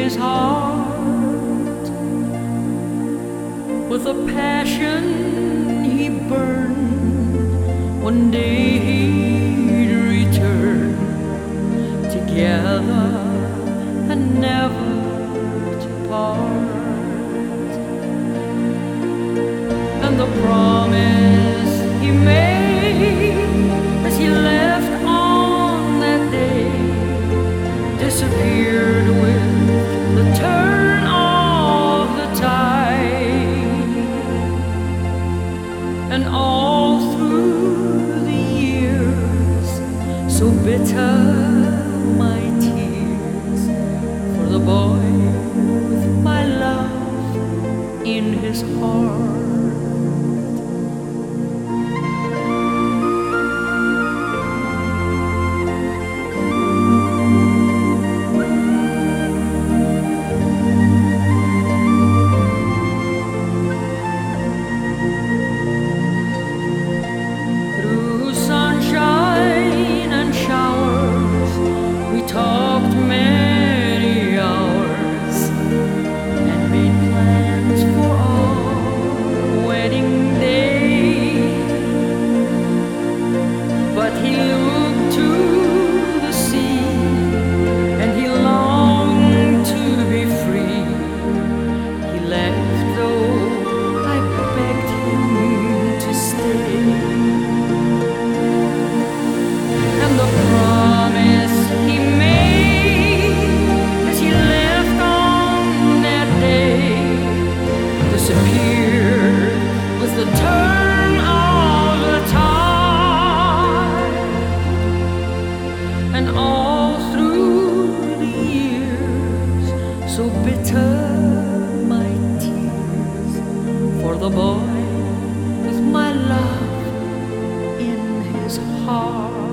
his heart. With a passion he burned, one day he'd return, together and never to part. And the promise he made as he left on that day disappeared with the turn of the tide. And all through the years, so bitter my tears for the boy with my love in his heart. Talked many hours and made plans for our wedding day. But he looked to the sea and he longed to be free. He left though I begged him to stay. And the promise he made as he left on that day disappeared with the turn of the tide. And all through the years, so bitter my tears for the boy with my love in his heart.